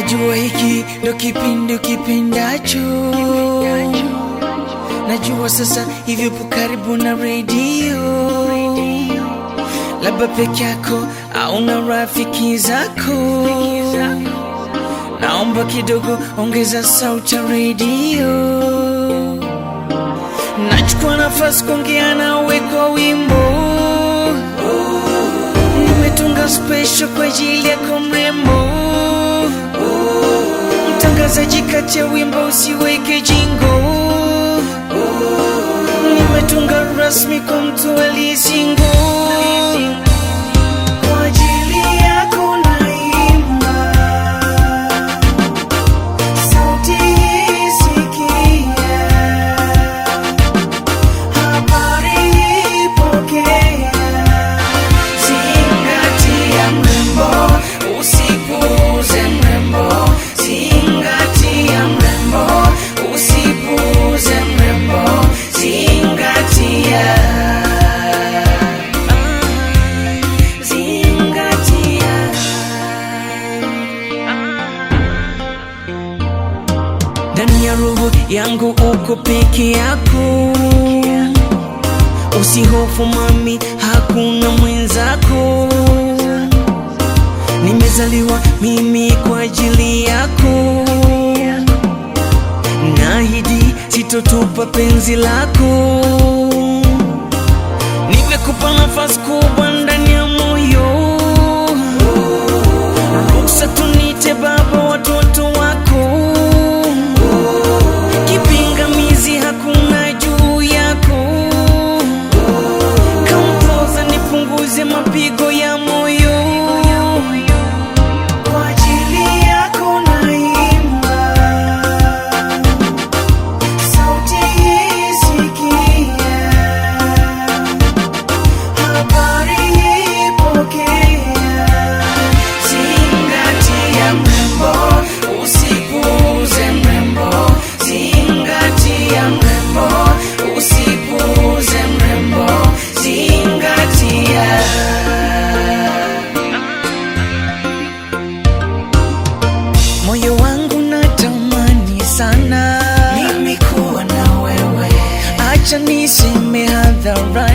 Najua hiki ndo kipindi ukipendacho. Najua sasa hivi upo karibu na radio, labda peke yako au na rafiki zako. Naomba kidogo ongeza sauti ya radio. Nachukua nafasi kuongea nawe kwa wimbo. Nimetunga special kwa ajili yako mrembo. Mtangazaji kati ya wimbo usiweke jingo. Nimetunga rasmi kwa mtu aliyesingo. Kwa ajili yako naimba, sauti isikia, habari ipokea. Zingatia mrembo, usipuuze mrembo. Zingatia mrembo, usipuuze mrembo. Zingatia, zingatia. Ndani ya roho yangu uko peke yako. Usihofu mami, hakuna mwenzako. Nimezaliwa mimi kwa ajili yako. Naahidi sitotupa penzi lako. Nimekupa nafasi kubwa ndani ya moyo. Ruksa tunite baba watoto wako. Kipingamizi hakuna juu yako. Kampoza nipunguze mapigo ya moyo. Kwa ajili yako naimba, sauti isikia, habari ipokea. Zingatia mrembo, usipuuze mrembo. Zingatia mrembo, usipuuze mrembo. Zingatia. Moyo wangu natamani sana mimi kuwa na wewe. Acha niseme hadharani.